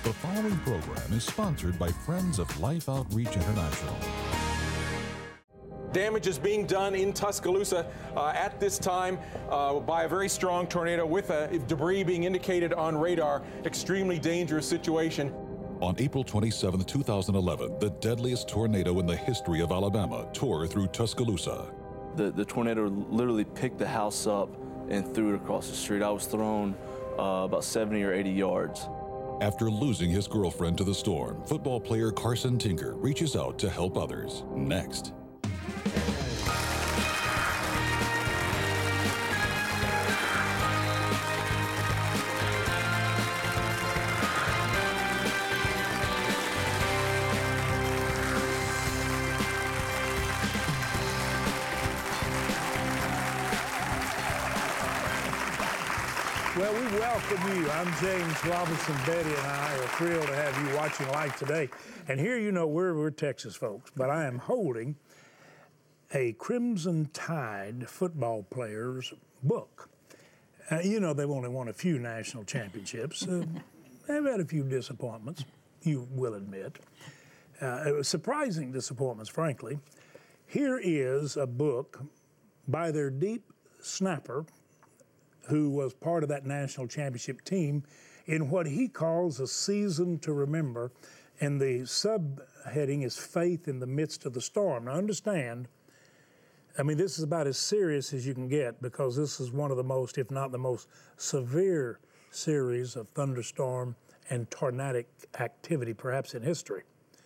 The following program is sponsored by Friends of Life Outreach International. Damage is being done in Tuscaloosa at this time by a very strong tornado with debris being indicated on radar. Extremely dangerous situation. On April 27, 2011, the deadliest tornado in the history of Alabama tore through Tuscaloosa. The tornado literally picked the house up and threw it across the street. I was thrown about 70 or 80 yards. After losing his girlfriend to the storm, football player Carson Tinker reaches out to help others. Next. Well, we welcome you. I'm James Robinson. Betty and I are thrilled to have you watching live today. And here, you know, we're Texas folks, but I am holding a Crimson Tide football player's book. You know, they've only won a few national championships. They've had a few disappointments, you will admit. Surprising disappointments, frankly. Here is a book by their deep snapper, who was part of that national championship team, in what he calls a season to remember. And the subheading is Faith in the Midst of the Storm. Now understand, I mean, this is about as serious as you can get, because this is one of the most, if not the most severe series of thunderstorm and tornadic activity perhaps in history.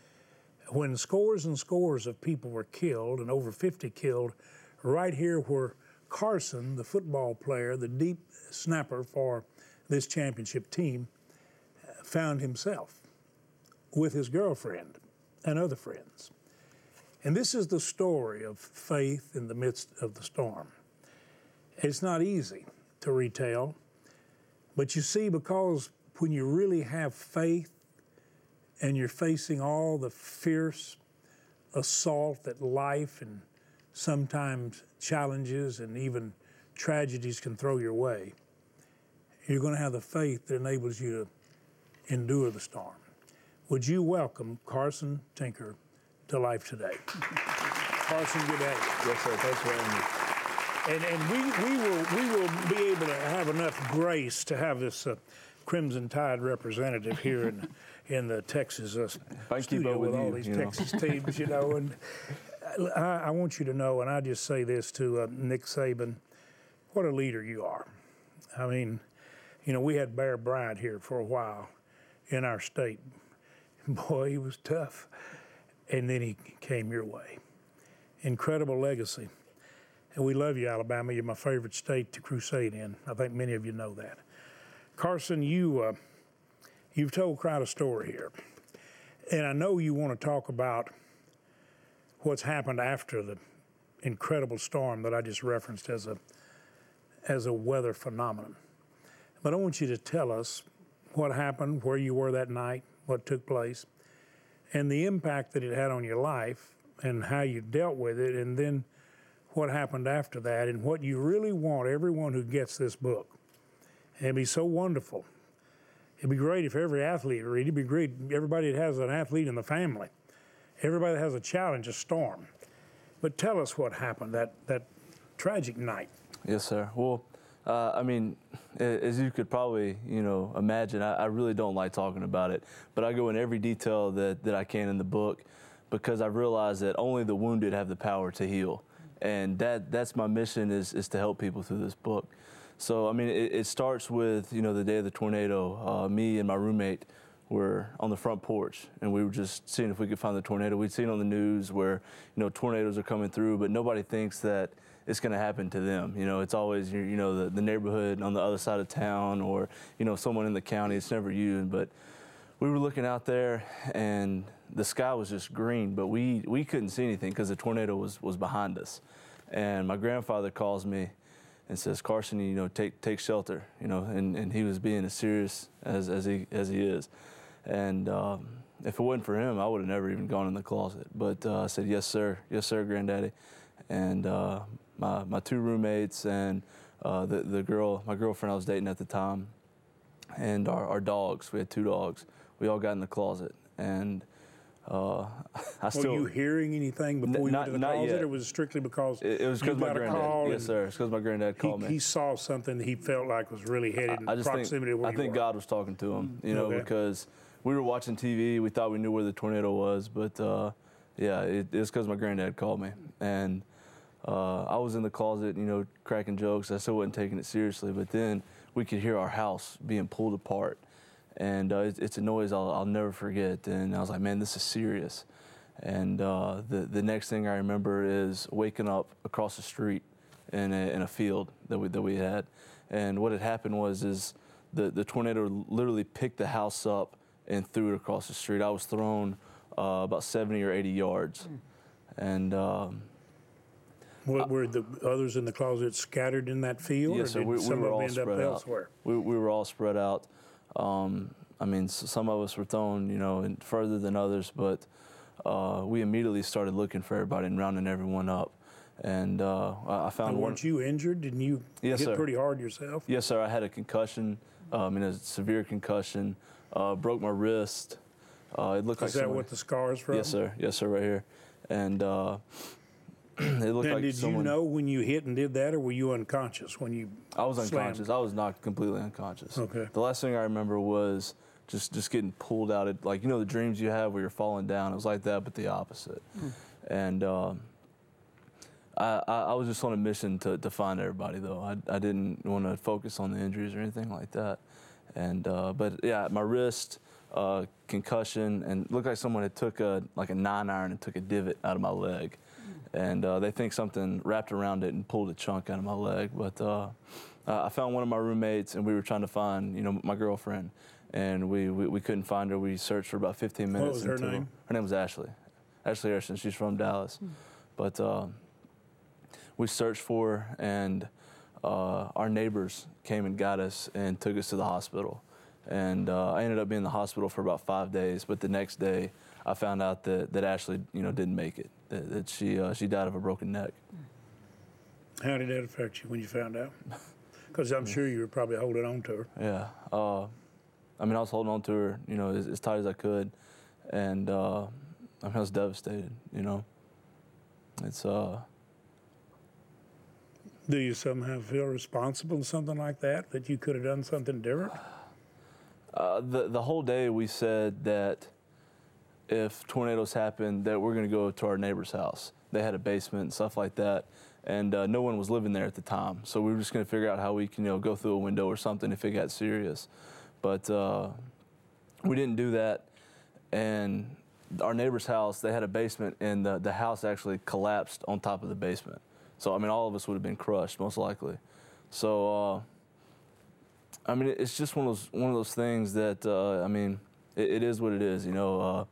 When scores and scores of people were killed, and over 50 killed, right here where Carson, the football player, the deep snapper for this championship team, found himself with his girlfriend and other friends. And this is the story of faith in the midst of the storm. It's not easy to retell, but you see, because when you really have faith and you're facing all the fierce assault that life and sometimes challenges and even tragedies can throw your way, you're going to have the faith that enables you to endure the storm. Would you welcome Carson Tinker to life today? Carson, good day. Yes, sir. Thanks for having me. And we will be able to have enough grace to have this Crimson Tide representative here in the Texas studio with all these Texas teams, you know. And I want you to know, and I just say this to Nick Saban, what a leader you are. I mean, you know, we had Bear Bryant here for a while in our state. Boy, he was tough. And then he came your way. Incredible legacy. And we love you, Alabama. You're my favorite state to crusade in. I think many of you know that. Carson, you've told quite a story here. And I know you want to talk about what's happened after the incredible storm that I just referenced as a weather phenomenon. But I want you to tell us what happened, where you were that night, what took place, and the impact that it had on your life and how you dealt with it, and then what happened after that, and what you really want everyone who gets this book. And it'd be so wonderful. It'd be great if every athlete read it. It'd be great everybody that has an athlete in the family. Everybody that has a challenge, a storm. But tell us what happened that tragic night. Yes, sir. Well, I mean, as you could probably, imagine, I really don't like talking about it, but I go in every detail that I can in the book, because I realize that only the wounded have the power to heal. And that's my mission, is to help people through this book. So, I mean, it starts with, the day of the tornado. Me and my roommate were on the front porch, and we were just seeing if we could find the tornado. We'd seen on the news where, tornadoes are coming through, but nobody thinks that it's going to happen to them. It's always, the neighborhood on the other side of town, or, someone in the county. It's never you. But we were looking out there, and the sky was just green, but we couldn't see anything because the tornado was behind us. And my grandfather calls me and says, Carson, take shelter, and he was being as serious as he is. And if it wasn't for him, I would have never even gone in the closet. But I said, yes, sir, Granddaddy. And my two roommates and my girlfriend I was dating at the time, and our dogs. We had 2 dogs. We all got in the closet, and I still. Were you hearing anything before you went to the closet, yet. or was it strictly because It was because my granddad. Yes, sir. It's because my granddad called me. He saw something that he felt like was really headed in proximity to where you were. I think God was talking to him, you know, because we were watching TV. We thought we knew where the tornado was, but it's because my granddad called me, and I was in the closet, you know, cracking jokes. I still wasn't taking it seriously, but then we could hear our house being pulled apart. And it's a noise I'll never forget. And I was like, man, this is serious. And the next thing I remember is waking up across the street in a field that we had. And what had happened was the tornado literally picked the house up and threw it across the street. I was thrown about 70 or 80 yards. And were the others in the closet scattered in that field? Yes, sir. Or did some we were of them all end up spread out. elsewhere? We were all spread out. I mean, some of us were thrown, you know, further than others, but we immediately started looking for everybody and rounding everyone up. And I found one. Weren't you injured? Didn't you Yes, hit sir. pretty hard yourself? Yes, sir. I had a concussion, a severe concussion, broke my wrist. It looked like Is that what the scar's from? Yes, sir. Yes, sir, right here. And it looked Then like did someone. you know when you hit and did that, or were you unconscious when you I was slammed? unconscious. I was not completely unconscious. Okay. The last thing I remember was just getting pulled out of, like, you know, the dreams you have where you're falling down. It was like that, but the opposite. And I was just on a mission to find everybody, though. I didn't want to focus on the injuries or anything like that. And but yeah, my wrist, concussion, and looked like someone had took a 9-iron and took a divot out of my leg. And they think something wrapped around it and pulled a chunk out of my leg. But I found one of my roommates, and we were trying to find, you know, my girlfriend. And we couldn't find her. We searched for about 15 minutes. What was her name? Her name was Ashley. Ashley Harrison. She's from Dallas. But we searched for her, and our neighbors came and got us and took us to the hospital. And I ended up being in the hospital for about 5 days. But the next day, I found out that Ashley, you know, didn't make it. That she died of a broken neck. How did that affect you when you found out? Because I'm sure you were probably holding on to her. Yeah. I mean, I was holding on to her, you know, as tight as I could, and I mean, I was devastated. You know, it's. Do you somehow feel responsible in something like that? That you could have done something different? The whole day we said that if tornadoes happen, that we're going to go to our neighbor's house. They had a basement and stuff like that, and no one was living there at the time. So we were just going to figure out how we can, you know, go through a window or something if it got serious. But we didn't do that, and our neighbor's house, they had a basement, and the house actually collapsed on top of the basement. So, I mean, all of us would have been crushed, most likely. So, I mean, it's just one of those things that, I mean, it is what it is, you know.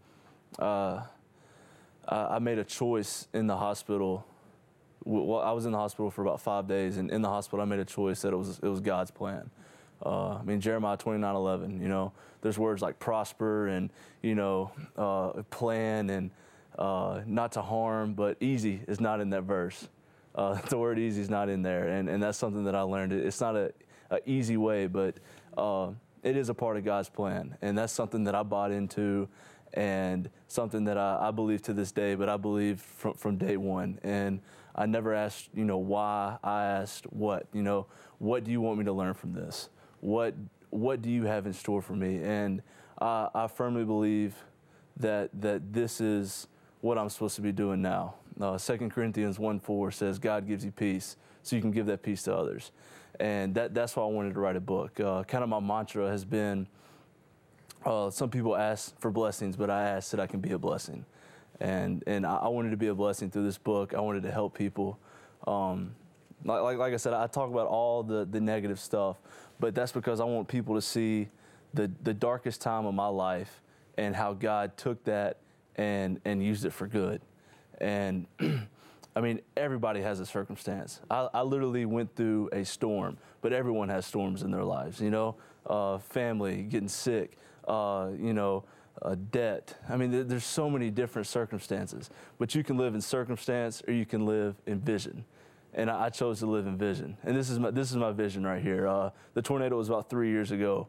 I made a choice in the hospital. Well, I was in the hospital for about 5 days, and in the hospital, I made a choice that it was God's plan. I mean, Jeremiah 29:11, you know, there's words like prosper and, you know, plan and not to harm, but easy is not in that verse. The word easy is not in there, and that's something that I learned. It's not a easy way, but it is a part of God's plan, and that's something that I bought into, and something that I believe to this day, but I believe from day one. And I never asked, you know, why. I asked what, you know, what do you want me to learn from this? What do you have in store for me? And I firmly believe that this is what I'm supposed to be doing now. 2 Corinthians 1:4 says, God gives you peace, so you can give that peace to others. And that's why I wanted to write a book. Kind of my mantra has been, some people ask for blessings, but I ask that I can be a blessing. And I wanted to be a blessing through this book. I wanted to help people. Like I said, I talk about all the negative stuff, but that's because I want people to see the darkest time of my life and how God took that and used it for good. And I mean, everybody has a circumstance. I literally went through a storm, but everyone has storms in their lives, you know, family, getting sick, you know, debt. I mean, there's so many different circumstances, but you can live in circumstance or you can live in vision. And I chose to live in vision. And this is my vision right here. The tornado was about 3 years ago,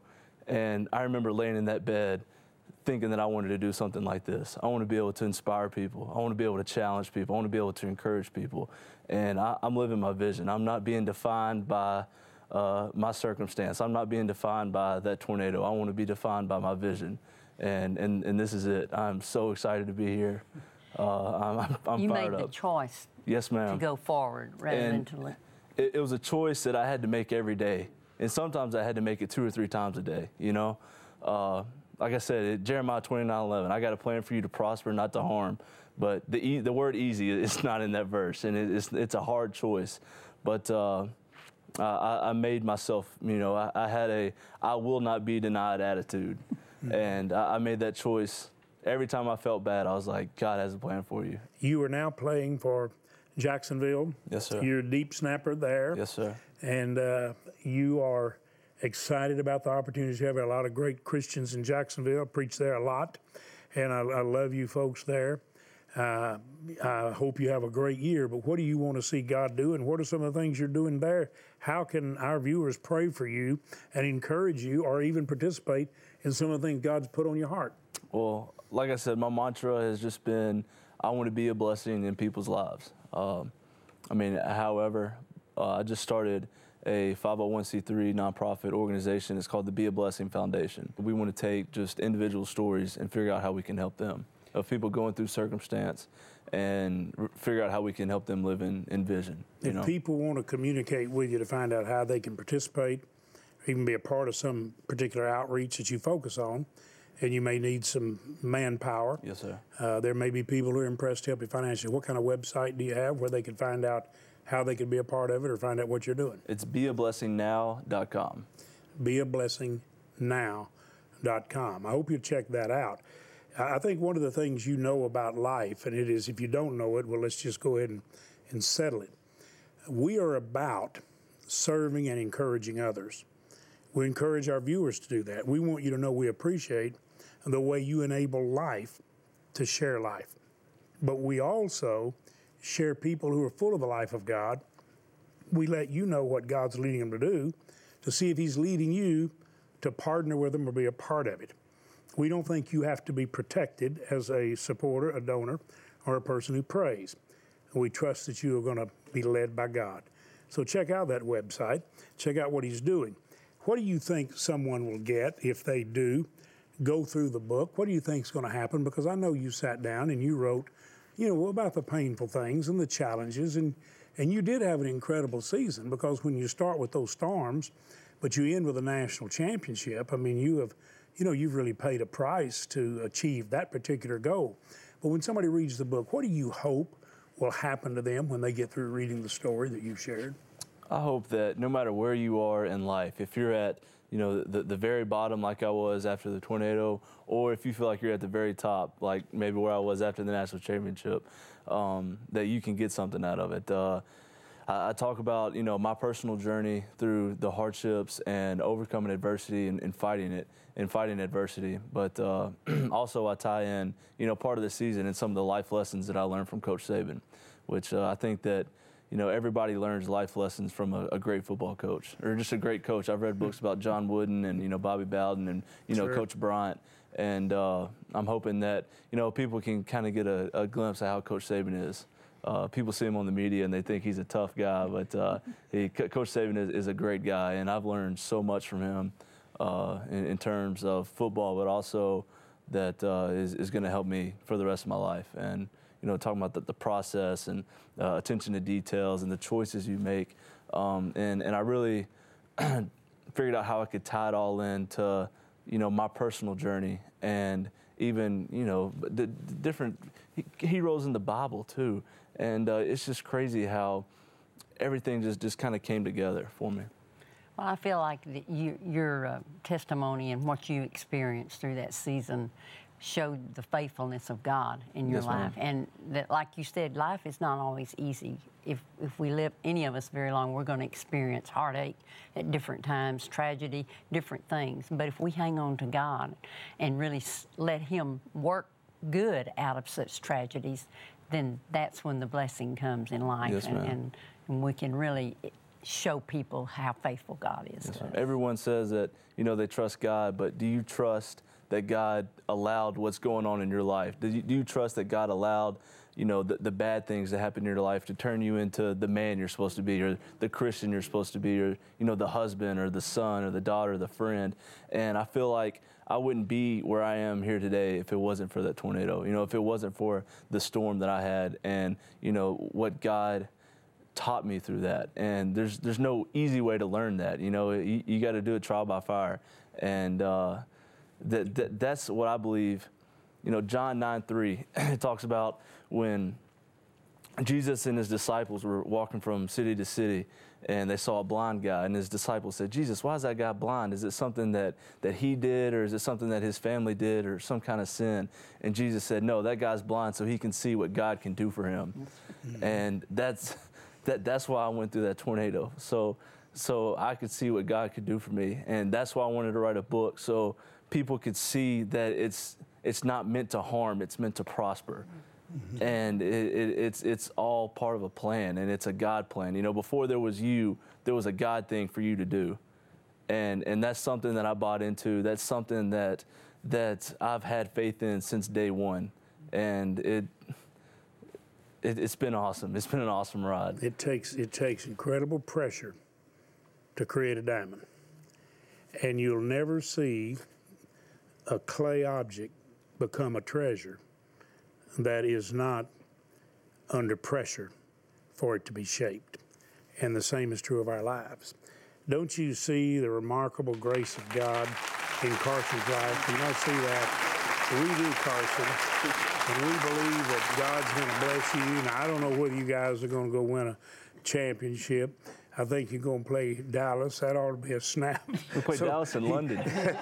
And I remember laying in that bed thinking that I wanted to do something like this. I want to be able to inspire people. I want to be able to challenge people. I want to be able to encourage people. And I'm living my vision. I'm not being defined by my circumstance. I'm not being defined by that tornado. I want to be defined by my vision. And this is it. I'm so excited to be here. I'm you fired made the up. choice Yes, ma'am. to go forward rather than to let. It was a choice that I had to make every day. And sometimes I had to make it 2 or 3 times a day, you know? Like I said, Jeremiah 29:11, I got a plan for you to prosper, not to harm. But the word easy is not in that verse, and it's a hard choice. But I made myself, you know, I had a I will not be denied attitude. And I made that choice. Every time I felt bad, I was like, God has a plan for you. You are now playing for Jacksonville. Yes, sir. You're a deep snapper there. Yes, sir. And you are excited about the opportunities you have. A lot of great Christians in Jacksonville. I preach there a lot. And I love you folks there. I hope you have a great year, but what do you want to see God do, and what are some of the things you're doing there? How can our viewers pray for you and encourage you, or even participate in some of the things God's put on your heart? Well, like I said, my mantra has just been, I want to be a blessing in people's lives. However, I just started a 501c3 nonprofit organization. It's called the Be a Blessing Foundation. We want to take just individual stories and figure out how we can help them, of people going through circumstance, and figure out how we can help them live in vision. If people want to communicate with you to find out how they can participate, or even be a part of some particular outreach that you focus on, and you may need some manpower. Yes, sir. There may be people who are impressed to help you financially. What kind of website do you have where they can find out how they can be a part of it or find out what you're doing? It's beablessingnow.com. Beablessingnow.com. I hope you check that out. I think one of the things you know about life, and it is, if you don't know it, well, let's just go ahead and settle it. We are about serving and encouraging others. We encourage our viewers to do that. We want you to know we appreciate the way you enable life to share life. But we also share people who are full of the life of God. We let you know what God's leading them to do, to see if He's leading you to partner with them or be a part of it. We don't think you have to be protected as a supporter, a donor, or a person who prays. We trust that you are going to be led by God. So check out that website. Check out what He's doing. What do you think someone will get if they do go through the book? What do you think is going to happen? Because I know you sat down and you wrote, about the painful things and the challenges, and you did have an incredible season, because when you start with those storms, but you end with a national championship, you've really paid a price to achieve that particular goal. But when somebody reads the book, what do you hope will happen to them when they get through reading the story that you shared? I hope that no matter where you are in life, if you're at the very bottom like I was after the tornado, or if you feel like you're at the very top, like maybe where I was after the national championship, that you can get something out of it. I talk about my personal journey through the hardships and overcoming adversity and fighting adversity. But also I tie in part of the season and some of the life lessons that I learned from Coach Saban, which I think that everybody learns life lessons from a great football coach, or just a great coach. I've read books about John Wooden and Bobby Bowden and Sure. Coach Bryant, and I'm hoping that people can kind of get a glimpse of how Coach Saban is. People see him on the media and they think he's a tough guy, but Coach Saban is a great guy, and I've learned so much from him in terms of football, but also that is going to help me for the rest of my life. And talking about the process and attention to details and the choices you make, and I really figured out how I could tie it all into my personal journey, and even the different heroes in the Bible too. And it's just crazy how everything just kind of came together for me. Well, I feel like your testimony and what you experienced through that season showed the faithfulness of God in your Yes, ma'am. life. And that, like you said, life is not always easy. If we live, any of us, very long, we're going to experience heartache at different times, tragedy, different things. But if we hang on to God and really let Him work good out of such tragedies, then that's when the blessing comes in life. Yes, ma'am. And we can really show people how faithful God is to us. Everyone says that, you know, they trust God, but do you trust that God allowed what's going on in your life? Do you trust that God allowed, you know, the bad things that happen in your life to turn you into the man you're supposed to be, or the Christian you're supposed to be, or, you know, the husband or the son or the daughter, the friend? And I feel like I wouldn't be where I am here today if it wasn't for that tornado. You know, if it wasn't for the storm that I had, and, you know, what God taught me through that. And there's no easy way to learn that. You know, you got to do it trial by fire. And that's what I believe. You know, John 9:3, it talks about when Jesus and his disciples were walking from city to city, and they saw a blind guy, and his disciples said, Jesus, why is that guy blind? Is it something that he did, or is it something that his family did, or some kind of sin? And Jesus said, no, that guy's blind so he can see what God can do for him. Mm-hmm. And that's why I went through that tornado. So I could see what God could do for me. And that's why I wanted to write a book, so people could see that it's not meant to harm, it's meant to prosper. Mm-hmm. And it's all part of a plan, and it's a God plan. You know, before there was you, there was a God thing for you to do. And that's something that I bought into. That's something that I've had faith in since day one. And it's been awesome. It's been an awesome ride. It takes incredible pressure to create a diamond. And you'll never see a clay object become a treasure that is not under pressure for it to be shaped. And the same is true of our lives. Don't you see the remarkable grace of God in Carson's life? Do you not see that? We do, Carson. And we believe that God's going to bless you. Now, I don't know whether you guys are going to go win a championship. I think you're going to play Dallas. That ought to be a snap. We play Dallas in London.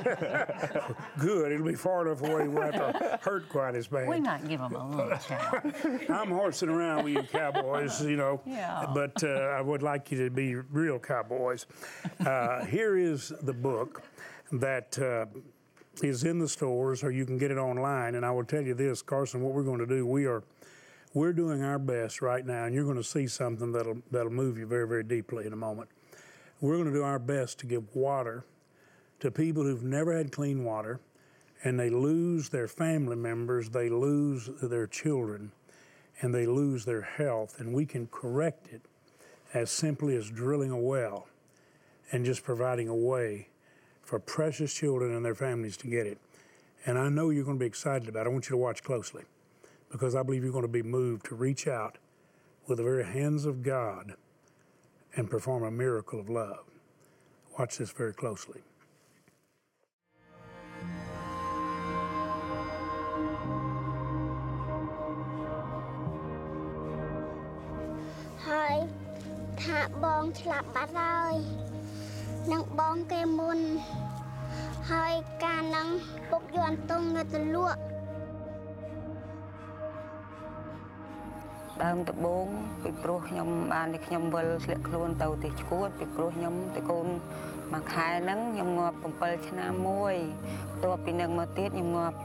Good. It'll be far enough away we won't have to hurt quite as bad. We might give them a little challenge. I'm horsing around with you Cowboys, you know. Yeah. But I would like you to be real Cowboys. Here is the book that is in the stores, or you can get it online. And I will tell you this, Carson, what we're going to do, we're doing our best right now, and you're going to see something that'll move you very, very deeply in a moment. We're going to do our best to give water to people who've never had clean water, and they lose their family members, they lose their children, and they lose their health. And we can correct it as simply as drilling a well and just providing a way for precious children and their families to get it. And I know you're going to be excited about it. I want you to watch closely, because I believe you're going to be moved to reach out with the very hands of God and perform a miracle of love. Watch this very closely. Hi, ថាបងឆ្លាប់បាត់ហើយនឹងបងគេមុនហើយការនឹងពុកយន់តុងនៅទៅលក់ ដើមដំបូងពីព្រោះខ្ញុំបានតែខ្ញុំវិលស្លៀកខ្លួនទៅទីឈួតពីព្រោះខ្ញុំទៅកូនមួយខែហ្នឹងខ្ញុំងាប់7ឆ្នាំមួយបន្ទាប់ពីនឹងមកទៀតខ្ញុំងាប់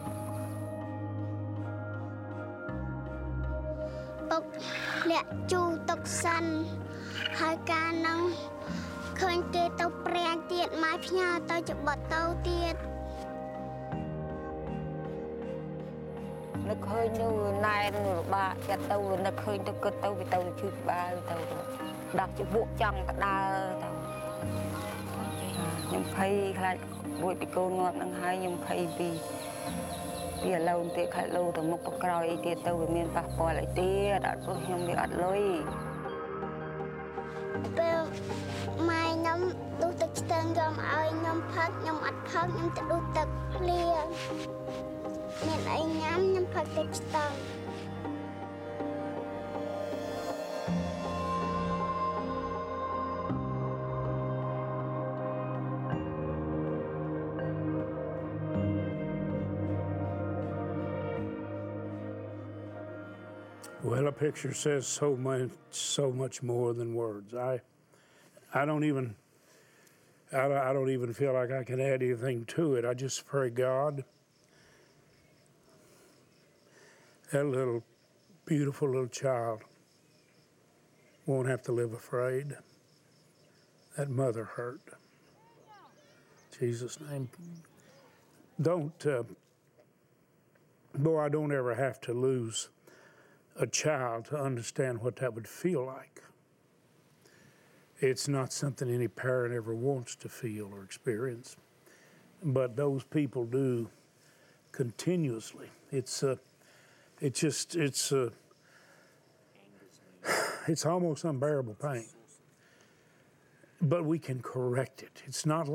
ពុកលាក់ជូរទឹកសិនហើយការហ្នឹងឃើញគេទៅព្រាងទៀតមកផ្ញើទៅច្បត់ទៅទៀត នឹកឃើញនៅណែនរបាក់ចិត្តទៅនឹកឃើញទៅគិតទៅវាទៅជឿក្បាលទៅដាក់ជាពួកចង់ក្តើទៅខ្ញុំភ័យខ្លាចរួចពីកូនងាប់នឹងហើយខ្ញុំភ័យពីឥឡូវទៀតខ្លាចលោទៅមុខទៅក្រោយអីទៀតទៅវាមានប៉ះពាល់អីទៀតអត់ព្រោះខ្ញុំវាអត់លុយពេលម៉ែខ្ញុំដុសទឹកស្ទឹងយកមកឲ្យខ្ញុំផឹកខ្ញុំអត់ផឹកខ្ញុំទៅដុសទឹកភ្លៀង មានអីញ៉ាំខ្ញុំផឹកទឹកស្ទឹង Well, a picture says so much more than words. I don't even feel like I can add anything to it. I just pray, God, that little beautiful little child won't have to live afraid. that mother hurt. In Jesus' name. Don't, boy, I don't ever have to lose a child to understand what that would feel like. It's not something any parent ever wants to feel or experience, but those people do continuously. It's almost unbearable pain. But we can correct it. It's not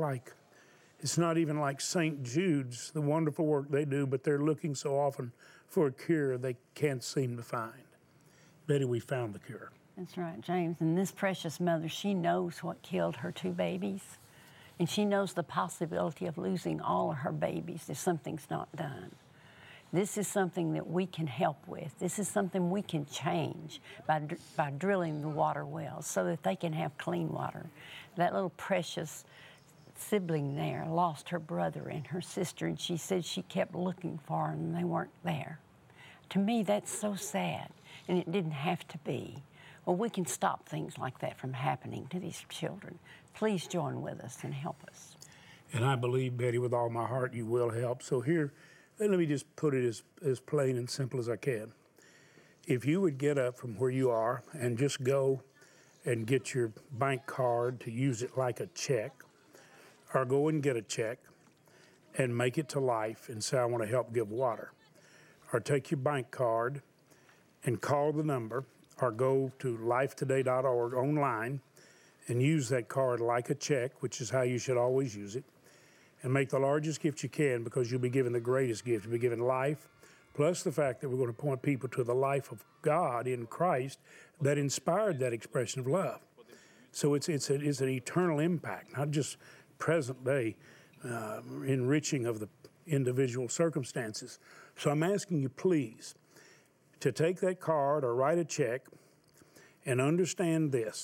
even like St. Jude's, the wonderful work they do, but they're looking so often for a cure they can't seem to find. Betty, we found the cure. That's right, James. And this precious mother, she knows what killed her 2 babies. And she knows the possibility of losing all of her babies if something's not done. This is something that we can help with. This is something we can change by drilling the water wells so that they can have clean water. That little precious sibling there lost her brother and her sister, and she said she kept looking for them and they weren't there. To me, that's so sad, and it didn't have to be. Well, we can stop things like that from happening to these children. Please join with us and help us. And I believe, Betty, with all my heart, you will help. So here, let me just put it as plain and simple as I can. If you would get up from where you are and just go and get your bank card to use it like a check, or go and get a check and make it to Life and say, I want to help give water. Or take your bank card and call the number, or go to lifetoday.org online and use that card like a check, which is how you should always use it, and make the largest gift you can, because you'll be given the greatest gift. You'll be given life, plus the fact that we're going to point people to the life of God in Christ that inspired that expression of love. So it's an eternal impact, not just present day enriching of the individual circumstances. So I'm asking you, please, to take that card or write a check and understand this.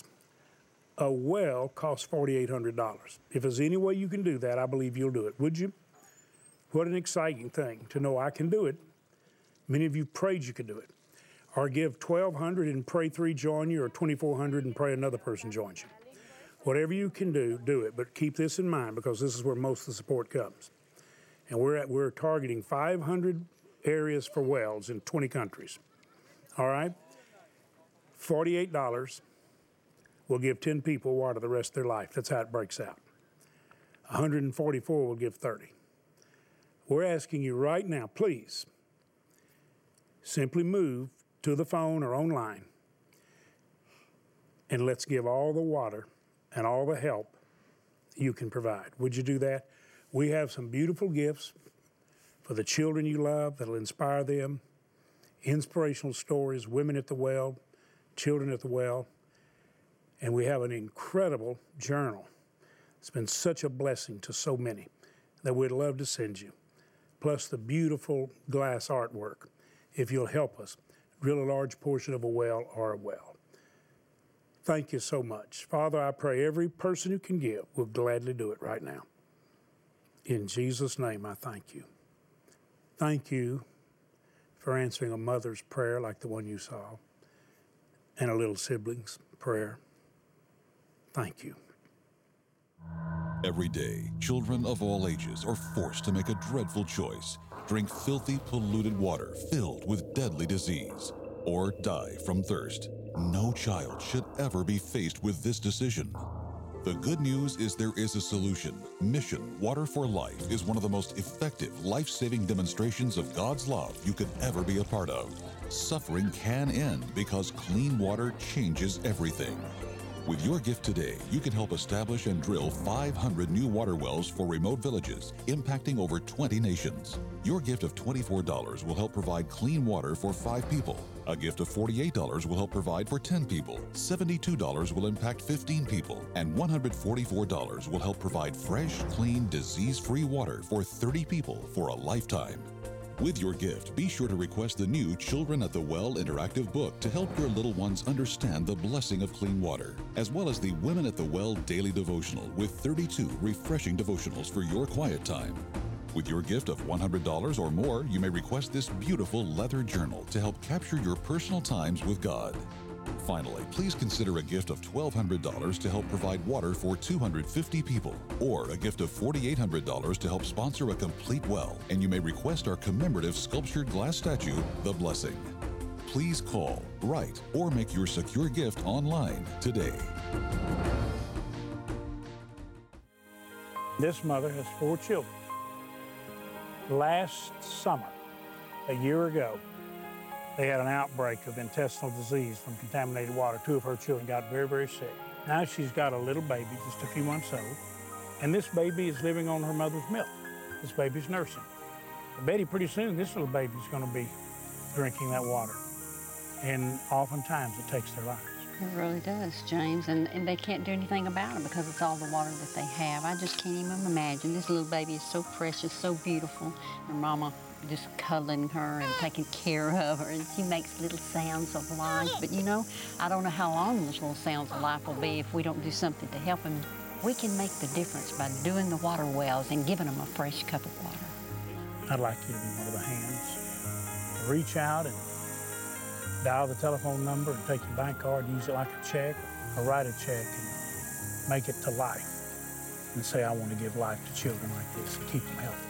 A well costs $4,800. If there's any way you can do that, I believe you'll do it. Would you? What an exciting thing to know I can do it. Many of you prayed you could do it. Or give $1,200 and pray 3 join you, or $2,400 and pray another person joins you. Whatever you can do, do it. But keep this in mind, because this is where most of the support comes. And we're targeting 500 areas for wells in 20 countries. All right? $48 will give 10 people water the rest of their life. That's how it breaks out. 144 will give 30. We're asking you right now, please, simply move to the phone or online, and let's give all the water and all the help you can provide. Would you do that? We have some beautiful gifts for the children you love that'll inspire them, inspirational stories, women at the well, children at the well, and we have an incredible journal. It's been such a blessing to so many that we'd love to send you, plus the beautiful glass artwork, if you'll help us drill a large portion of a well or a well. Thank you so much. Father, I pray every person who can give will gladly do it right now. In Jesus' name, I thank you. Thank you for answering a mother's prayer like the one you saw, and a little sibling's prayer. Thank you. Every day, children of all ages are forced to make a dreadful choice: drink filthy, polluted water filled with deadly disease, or die from thirst. No child should ever be faced with this decision. The good news is there is a solution. Mission Water for Life is one of the most effective, life-saving demonstrations of God's love you could ever be a part of. Suffering can end because clean water changes everything. With your gift today, you can help establish and drill 500 new water wells for remote villages, impacting over 20 nations. Your gift of $24 will help provide clean water for 5 people. A gift of $48 will help provide for 10 people. $72 will impact 15 people. And $144 will help provide fresh, clean, disease-free water for 30 people for a lifetime. With your gift, be sure to request the new Children at the Well interactive book to help your little ones understand the blessing of clean water, as well as the Women at the Well daily devotional with 32 refreshing devotionals for your quiet time. With your gift of $100 or more, you may request this beautiful leather journal to help capture your personal times with God. Finally, please consider a gift of $1,200 to help provide water for 250 people, or a gift of $4,800 to help sponsor a complete well, and you may request our commemorative sculptured glass statue, The Blessing. Please call, write, or make your secure gift online today. This mother has 4 children. Last summer, a year ago, they had an outbreak of intestinal disease from contaminated water. 2 of her children got very, very sick. Now she's got a little baby, just a few months old, and this baby is living on her mother's milk. This baby's nursing. But Betty, pretty soon, this little baby's gonna be drinking that water. And oftentimes it takes their lives. It really does, James, and they can't do anything about it because it's all the water that they have. I just can't even imagine. This little baby is so precious, so beautiful. Her mama just cuddling her and taking care of her, and she makes little sounds of life. But you know, I don't know how long those little sounds of life will be if we don't do something to help them. We can make the difference by doing the water wells and giving them a fresh cup of water. I'd like you to be one of the hands. Reach out and dial the telephone number and take your bank card, use it like a check, or write a check and make it to life. And say, I want to give life to children like this and keep them healthy.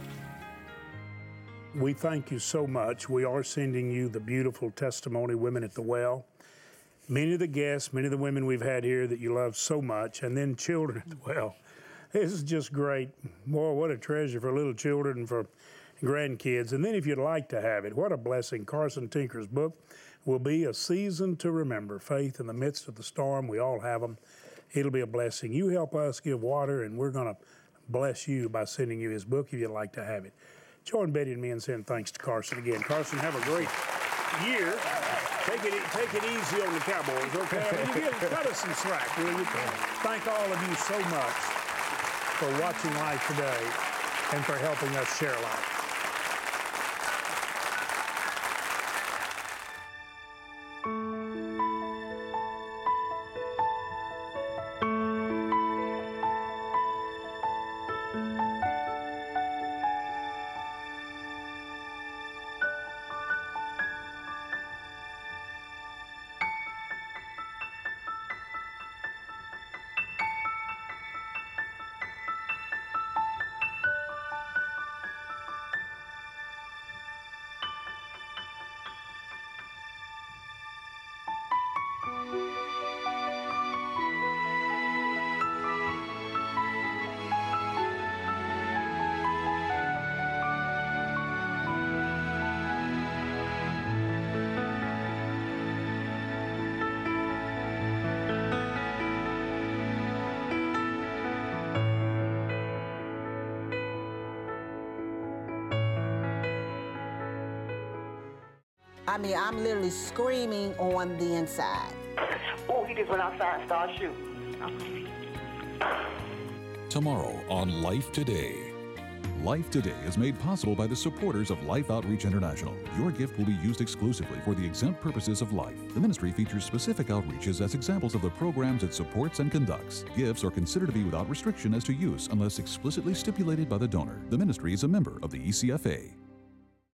We thank you so much. We are sending you the beautiful testimony, Women at the Well. Many of the guests, many of the women we've had here that you love so much, and then Children at the Well. This is just great. Boy, what a treasure for little children and for grandkids. And then if you'd like to have it, what a blessing. Carson Tinker's book will be A Season to Remember, Faith in the Midst of the Storm. We all have them. It'll be a blessing. You help us give water, and we're going to bless you by sending you his book if you'd like to have it. Join Betty and me in saying thanks to Carson again. Carson, have a great year. Take it easy on the Cowboys, okay? I mean, cut us some slack, will you? Thank all of you so much for watching Life Today and for helping us share life. I mean, I'm literally screaming on the inside. Oh, he just went outside and started shooting. Tomorrow on Life Today. Life Today is made possible by the supporters of Life Outreach International. Your gift will be used exclusively for the exempt purposes of life. The ministry features specific outreaches as examples of the programs it supports and conducts. Gifts are considered to be without restriction as to use unless explicitly stipulated by the donor. The ministry is a member of the ECFA.